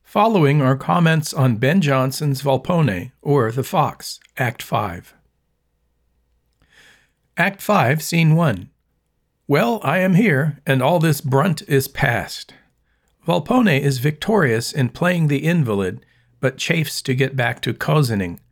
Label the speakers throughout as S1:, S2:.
S1: Following are comments on Ben Jonson's Volpone, or The Fox, Act 5. Act 5, Scene 1. Well, I am here, and all this brunt is past. Volpone is victorious in playing the invalid, but chafes to get back to cozening.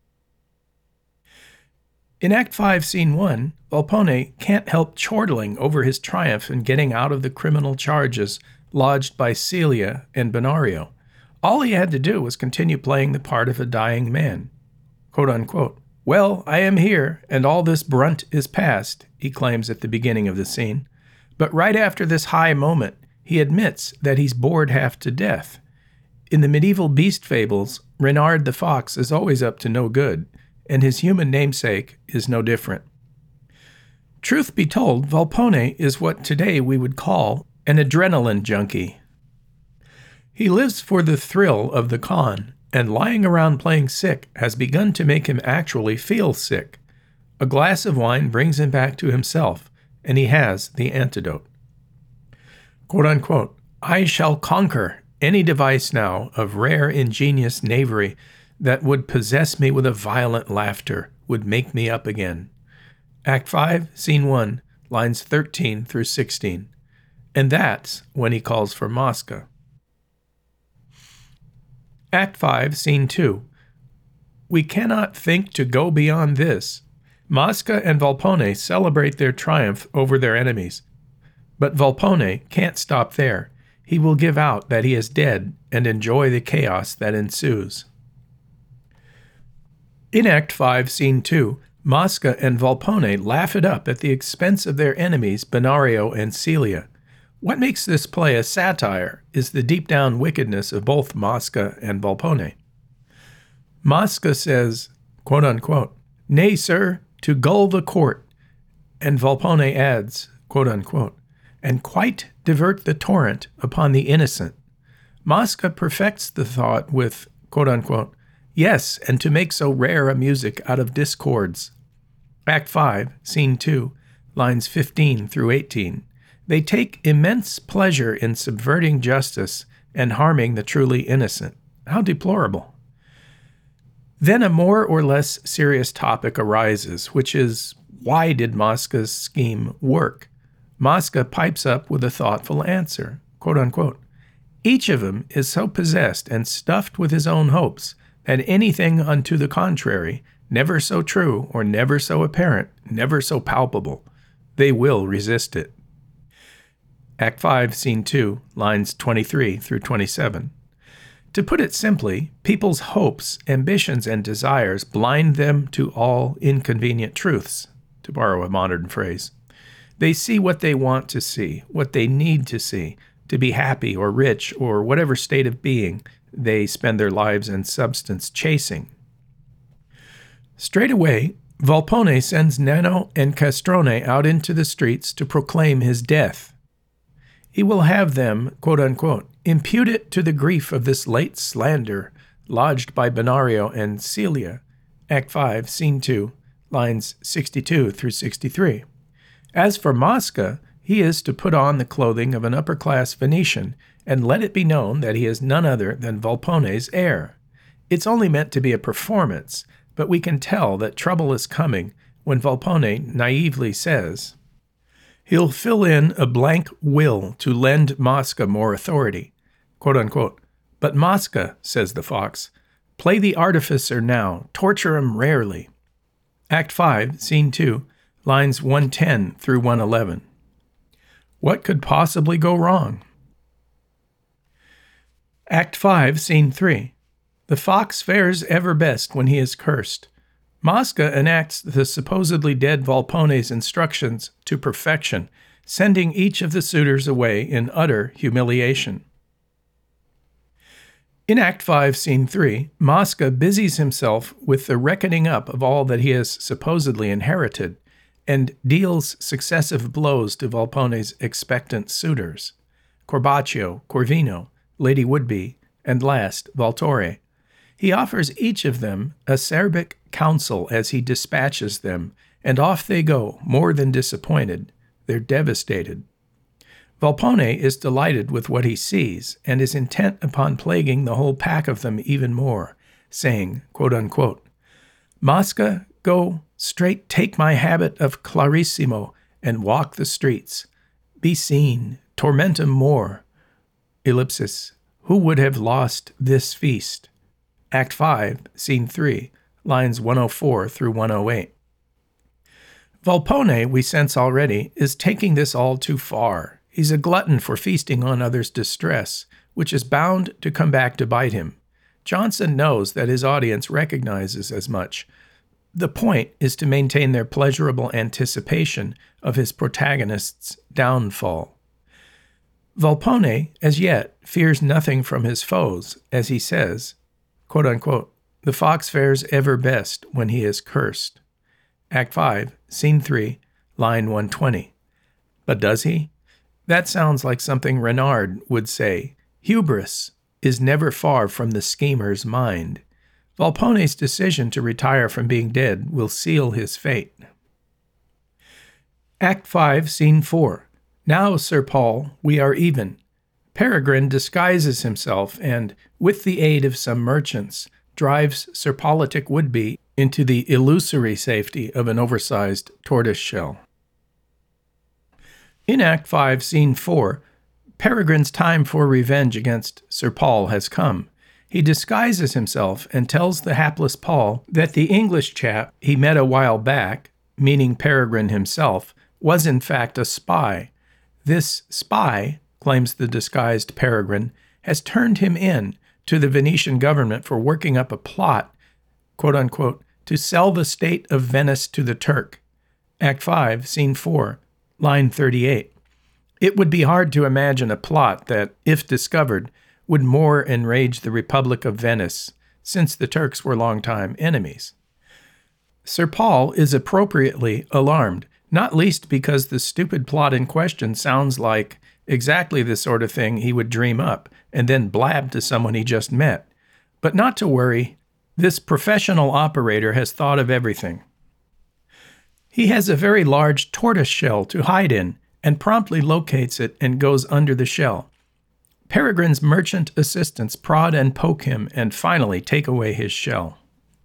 S1: In Act 5, Scene 1, Volpone can't help chortling over his triumph in getting out of the criminal charges lodged by Celia and Benario. All he had to do was continue playing the part of a dying man. Quote unquote. Well, I am here, and all this brunt is past, he claims at the beginning of the scene. But right after this high moment, he admits that he's bored half to death. In the medieval beast fables, Reynard the Fox is always up to no good, and his human namesake is no different. Truth be told, Volpone is what today we would call an adrenaline junkie. He lives for the thrill of the con, and lying around playing sick has begun to make him actually feel sick. A glass of wine brings him back to himself, and he has the antidote. Quote unquote, I shall conquer any device now of rare ingenious knavery that would possess me with a violent laughter, would make me up again. Act 5, Scene 1, lines 13 through 16. And that's when he calls for Mosca. Act 5, Scene 2. We cannot think to go beyond this. Mosca and Volpone celebrate their triumph over their enemies. But Volpone can't stop there. He will give out that he is dead and enjoy the chaos that ensues. In Act 5, Scene 2, Mosca and Volpone laugh it up at the expense of their enemies Benario and Celia. What makes this play a satire is the deep-down wickedness of both Mosca and Volpone. Mosca says, quote unquote, Nay, sir, to gull the court, and Volpone adds, quote unquote, and quite divert the torrent upon the innocent. Mosca perfects the thought with, quote unquote, yes, and to make so rare a music out of discords. Act 5, Scene 2, lines 15 through 18. They take immense pleasure in subverting justice and harming the truly innocent. How deplorable. Then a more or less serious topic arises, which is, why did Mosca's scheme work? Mosca pipes up with a thoughtful answer, quote unquote. Each of them is so possessed and stuffed with his own hopes that anything unto the contrary, never so true or never so apparent, never so palpable, they will resist it. Act 5, Scene 2, lines 23 through 27. To put it simply, people's hopes, ambitions, and desires blind them to all inconvenient truths, to borrow a modern phrase. They see what they want to see, what they need to be happy or rich or whatever state of being they spend their lives and substance chasing. Straight away, Volpone sends Nano and Castrone out into the streets to proclaim his death. He will have them, quote unquote, impute it to the grief of this late slander lodged by Benario and Celia. Act 5, Scene 2, lines 62 through 63. As for Mosca, he is to put on the clothing of an upper-class Venetian and let it be known that he is none other than Volpone's heir. It's only meant to be a performance, but we can tell that trouble is coming when Volpone naively says, he'll fill in a blank will to lend Mosca more authority, quote unquote. But Mosca, says the Fox, play the artificer now, torture him rarely. Act 5, Scene 2, lines 110 through 111. What could possibly go wrong? Act 5, Scene 3. The fox fares ever best when he is cursed. Mosca enacts the supposedly dead Volpone's instructions to perfection, sending each of the suitors away in utter humiliation. In Act 5, Scene 3, Mosca busies himself with the reckoning up of all that he has supposedly inherited, and deals successive blows to Volpone's expectant suitors, Corbaccio, Corvino, Lady Woodby, and last, Valtorre. He offers each of them acerbic counsel as he dispatches them, and off they go, more than disappointed. They're devastated. Volpone is delighted with what he sees and is intent upon plaguing the whole pack of them even more, saying, quote unquote, Mosca, go straight take my habit of Clarissimo and walk the streets. Be seen, torment 'em more. Ellipsis, who would have lost this feast? Act 5, Scene 3, lines 104 through 108. Volpone, we sense already, is taking this all too far. He's a glutton for feasting on others' distress, which is bound to come back to bite him. Jonson knows that his audience recognizes as much. The point is to maintain their pleasurable anticipation of his protagonist's downfall. Volpone, as yet, fears nothing from his foes, as he says, quote unquote, the fox fares ever best when he is cursed. Act 5, Scene 3, line 120. But does he? That sounds like something Renard would say. Hubris is never far from the schemer's mind. Volpone's decision to retire from being dead will seal his fate. Act 5, Scene 4. Now, Sir Paul, we are even. Peregrine disguises himself and, with the aid of some merchants, drives Sir Politic Woodby into the illusory safety of an oversized tortoise shell. In Act 5, Scene 4, Peregrine's time for revenge against Sir Paul has come. He disguises himself and tells the hapless Paul that the English chap he met a while back, meaning Peregrine himself, was in fact a spy. This spy, claims the disguised Peregrine, has turned him in to the Venetian government for working up a plot, quote unquote, to sell the state of Venice to the Turk. Act 5, Scene 4, line 38. It would be hard to imagine a plot that, if discovered, would more enrage the Republic of Venice, since the Turks were longtime enemies. Sir Paul is appropriately alarmed, not least because the stupid plot in question sounds like exactly the sort of thing he would dream up and then blab to someone he just met. But not to worry, this professional operator has thought of everything. He has a very large tortoise shell to hide in and promptly locates it and goes under the shell. Peregrine's merchant assistants prod and poke him and finally take away his shell.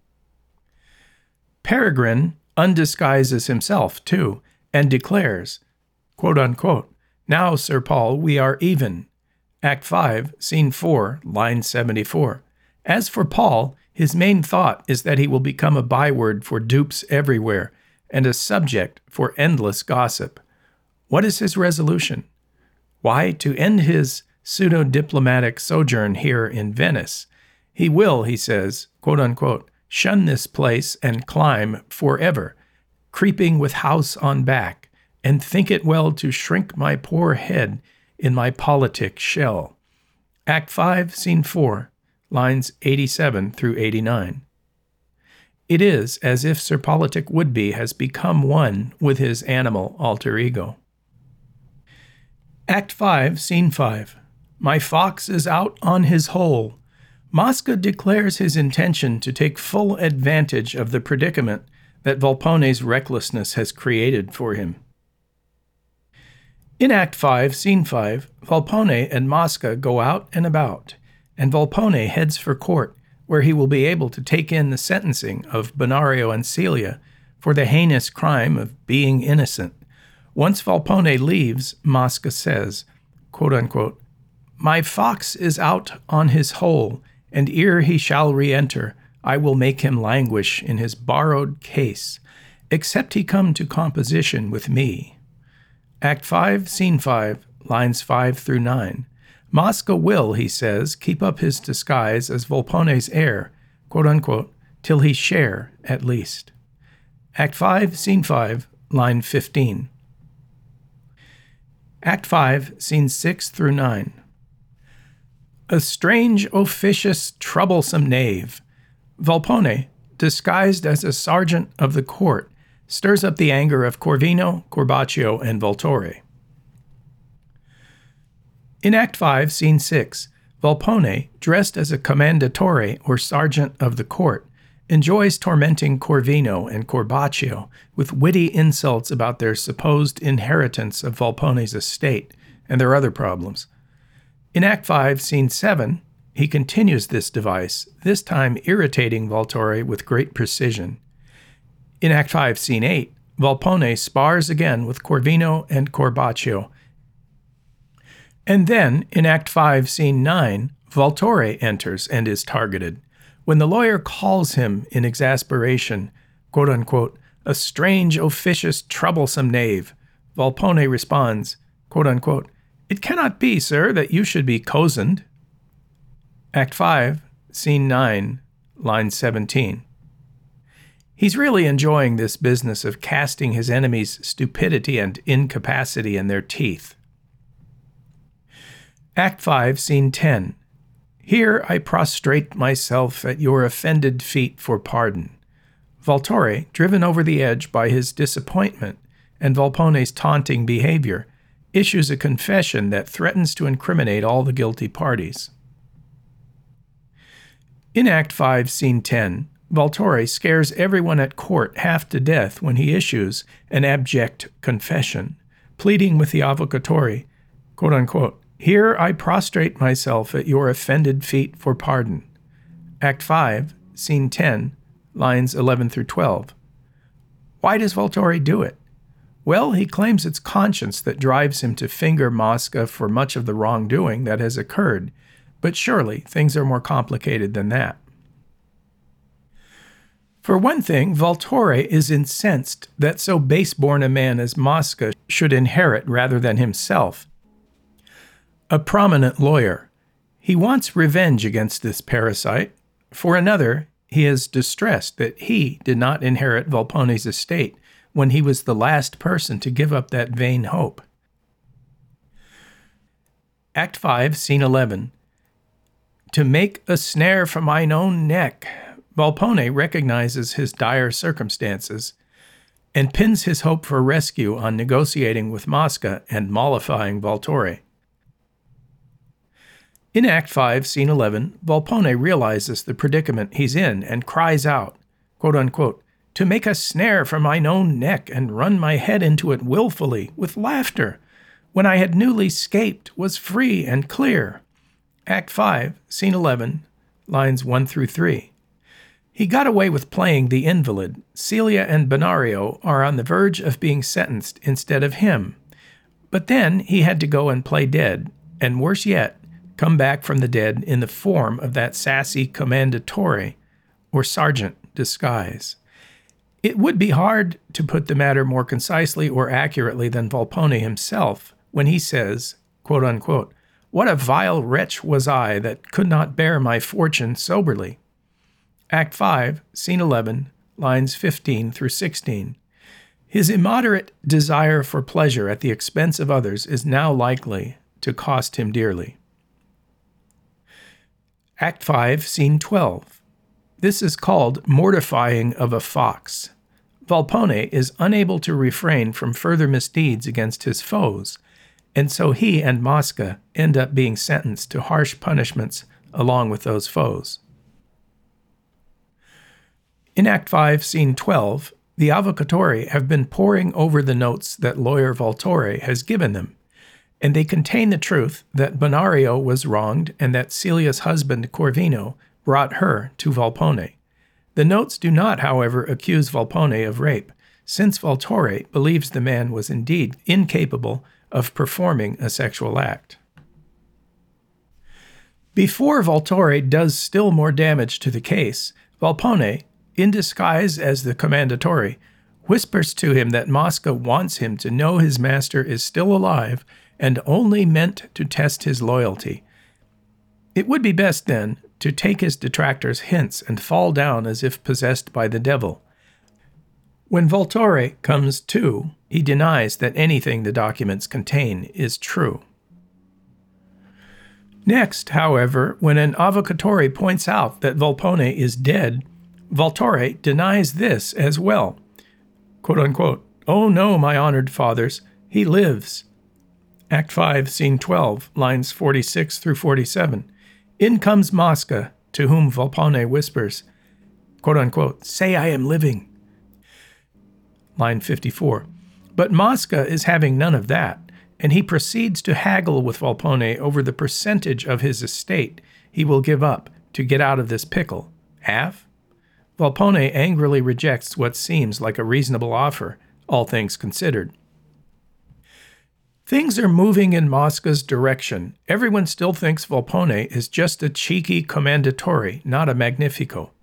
S1: Peregrine undisguises himself, too, and declares, quote unquote, now, Sir Paul, we are even. Act 5, Scene 4, line 74. As for Paul, his main thought is that he will become a byword for dupes everywhere and a subject for endless gossip. What is his resolution? Why, to end his pseudo-diplomatic sojourn here in Venice. He will, he says, quote unquote, shun this place and climb forever, creeping with house on back, and think it well to shrink my poor head in my politic shell. Act 5, Scene 4, lines 87 through 89. It is as if Sir Politic Woodby has become one with his animal alter ego. Act 5, Scene 5. My fox is out on his hole. Mosca declares his intention to take full advantage of the predicament that Volpone's recklessness has created for him. In Act 5, Scene 5, Volpone and Mosca go out and about, and Volpone heads for court, where he will be able to take in the sentencing of Benario and Celia for the heinous crime of being innocent. Once Volpone leaves, Mosca says, quote unquote, my fox is out on his hole, and ere he shall re-enter, I will make him languish in his borrowed case, except he come to composition with me. Act 5, Scene 5, lines 5 through 9. Mosca will, he says, keep up his disguise as Volpone's heir, quote unquote, till he share, at least. Act 5, Scene 5, line 15. Act 5, Scenes 6 through 9. A strange, officious, troublesome knave. Volpone, disguised as a sergeant of the court, stirs up the anger of Corvino, Corbaccio, and Voltore. In Act 5, Scene 6, Volpone, dressed as a commendatore or sergeant of the court, enjoys tormenting Corvino and Corbaccio with witty insults about their supposed inheritance of Volpone's estate and their other problems. In Act 5, Scene 7, he continues this device, this time irritating Voltore with great precision. In Act 5, Scene 8, Volpone spars again with Corvino and Corbaccio. And then, in Act 5, Scene 9, Voltore enters and is targeted. When the lawyer calls him in exasperation, quote-unquote, a strange, officious, troublesome knave, Volpone responds, quote-unquote, it cannot be, sir, that you should be cozened. Act 5, Scene 9, line 17. He's really enjoying this business of casting his enemies' stupidity and incapacity in their teeth. Act 5, Scene 10. Here I prostrate myself at your offended feet for pardon. Voltore, driven over the edge by his disappointment and Volpone's taunting behavior, issues a confession that threatens to incriminate all the guilty parties. In Act 5, Scene 10, Voltore scares everyone at court half to death when he issues an abject confession, pleading with the Avvocatori, quote-unquote, here I prostrate myself at your offended feet for pardon. Act 5, Scene 10, lines 11 through 12. Why does Voltore do it? Well, he claims it's conscience that drives him to finger Mosca for much of the wrongdoing that has occurred, but surely things are more complicated than that. For one thing, Voltore is incensed that so base-born a man as Mosca should inherit rather than himself. A prominent lawyer. He wants revenge against this parasite. For another, he is distressed that he did not inherit Volpone's estate when he was the last person to give up that vain hope. Act 5, Scene 11. To make a snare for mine own neck, Volpone recognizes his dire circumstances and pins his hope for rescue on negotiating with Mosca and mollifying Voltore. In Act 5, Scene 11, Volpone realizes the predicament he's in and cries out, quote-unquote, to make a snare for mine own neck and run my head into it willfully, with laughter, when I had newly scaped, was free and clear. Act 5, Scene 11, lines 1 through 3. He got away with playing the invalid. Celia and Benario are on the verge of being sentenced instead of him. But then he had to go and play dead, and worse yet, come back from the dead in the form of that sassy commendatore, or sergeant disguise. It would be hard to put the matter more concisely or accurately than Volpone himself when he says, quote-unquote, what a vile wretch was I that could not bear my fortune soberly. Act 5, Scene 11, lines 15 through 16. His immoderate desire for pleasure at the expense of others is now likely to cost him dearly. Act 5, Scene 12. This is called mortifying of a fox. Volpone is unable to refrain from further misdeeds against his foes, and so he and Mosca end up being sentenced to harsh punishments along with those foes. In Act 5, Scene 12, the Avvocatori have been poring over the notes that lawyer Voltore has given them, and they contain the truth that Benario was wronged and that Celia's husband Corvino brought her to Volpone. The notes do not, however, accuse Volpone of rape, since Voltore believes the man was indeed incapable of performing a sexual act. Before Voltore does still more damage to the case, Volpone, in disguise as the commendatore, whispers to him that Mosca wants him to know his master is still alive and only meant to test his loyalty. It would be best, then, to take his detractors' hints and fall down as if possessed by the devil. When Voltore comes to, he denies that anything the documents contain is true. Next, however, when an Avvocatori points out that Volpone is dead, Voltore denies this as well. Quote-unquote, oh no, my honored fathers, he lives. Act 5, Scene 12, lines 46 through 47. In comes Mosca, to whom Volpone whispers, quote-unquote, say I am living. Line 54. But Mosca is having none of that, and he proceeds to haggle with Volpone over the percentage of his estate he will give up to get out of this pickle. Half? Volpone angrily rejects what seems like a reasonable offer, all things considered. Things are moving in Mosca's direction. Everyone still thinks Volpone is just a cheeky commendatore, not a magnifico.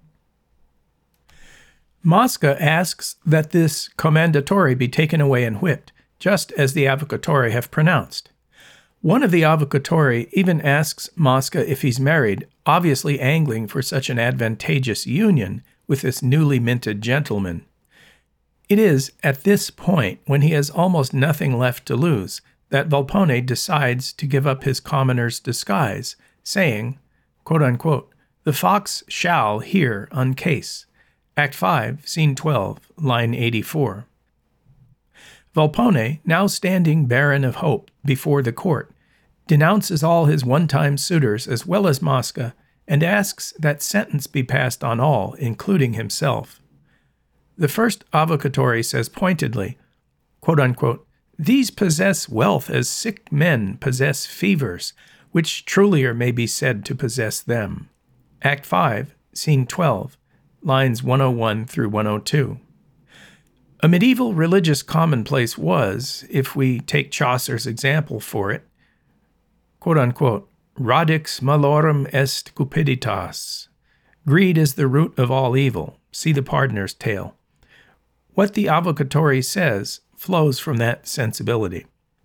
S1: Mosca asks that this commendatore be taken away and whipped, just as the avocatori have pronounced. One of the avocatori even asks Mosca if he's married, obviously angling for such an advantageous union with this newly minted gentleman. It is at this point, when he has almost nothing left to lose, that Volpone decides to give up his commoner's disguise, saying, quote unquote, "The fox shall here uncase." Act 5, Scene 12, line 84. Volpone, now standing barren of hope before the court, denounces all his one-time suitors as well as Mosca, and asks that sentence be passed on all, including himself. The first avocatori says pointedly, quote unquote, "These possess wealth as sick men possess fevers, which trulier may be said to possess them." Act 5, Scene 12, lines 101 through 102. A medieval religious commonplace was, if we take Chaucer's example for it, quote unquote, "Radix malorum est cupiditas." Greed is the root of all evil. See the Pardoner's Tale. What the avocatori says flows from that sensibility.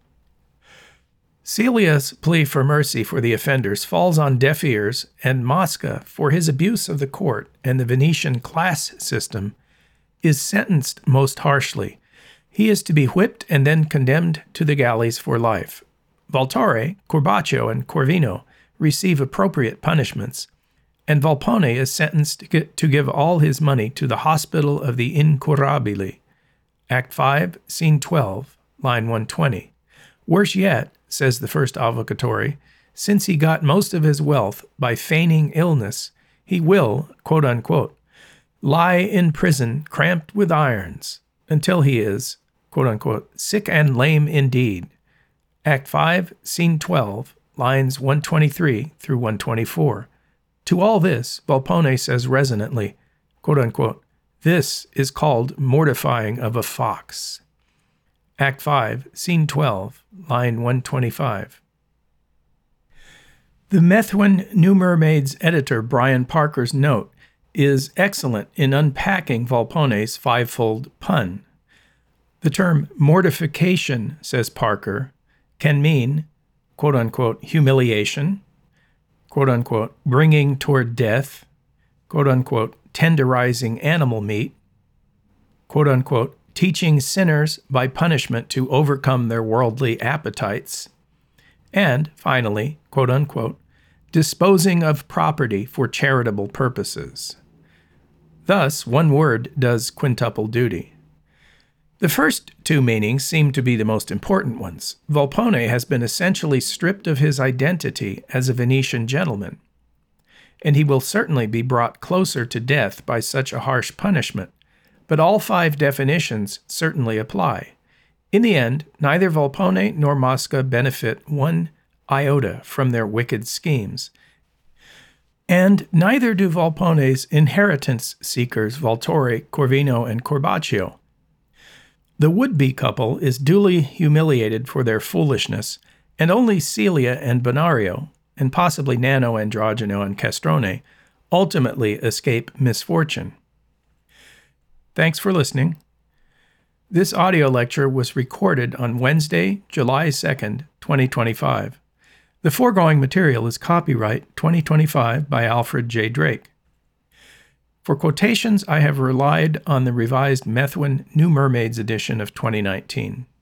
S1: Celia's plea for mercy for the offenders falls on deaf ears, and Mosca, for his abuse of the court and the Venetian class system, is sentenced most harshly. He is to be whipped and then condemned to the galleys for life. Valtore, Corbaccio, and Corvino receive appropriate punishments, and Volpone is sentenced to give all his money to the Hospital of the Incurabili. Act 5, Scene 12, line 120. Worse yet, says the first avocatori, since he got most of his wealth by feigning illness, he will, quote unquote, lie in prison cramped with irons until he is, quote unquote, sick and lame indeed. Act 5, Scene 12, lines 123 through 124. To all this, Volpone says resonantly, quote unquote, "This is called mortifying of a fox." Act 5, Scene 12, line 125. The Methuen New Mermaids editor Brian Parker's note is excellent in unpacking Volpone's fivefold pun. The term mortification, says Parker, can mean, quote unquote, humiliation, quote unquote, bringing toward death, quote unquote, tenderizing animal meat, quote unquote, teaching sinners by punishment to overcome their worldly appetites, and finally, quote unquote, disposing of property for charitable purposes. Thus, one word does quintuple duty. The first two meanings seem to be the most important ones. Volpone has been essentially stripped of his identity as a Venetian gentleman, and he will certainly be brought closer to death by such a harsh punishment, but all five definitions certainly apply. In the end, neither Volpone nor Mosca benefit one iota from their wicked schemes, and neither do Volpone's inheritance seekers Valtore, Corvino, and Corbaccio. The would-be couple is duly humiliated for their foolishness, and only Celia and Benario, and possibly Nano, Androgino, and Castrone, ultimately escape misfortune. Thanks for listening. This audio lecture was recorded on Wednesday, July 2nd, 2025. The foregoing material is copyright 2025 by Alfred J. Drake. For quotations, I have relied on the revised Methuen New Mermaids edition of 2019.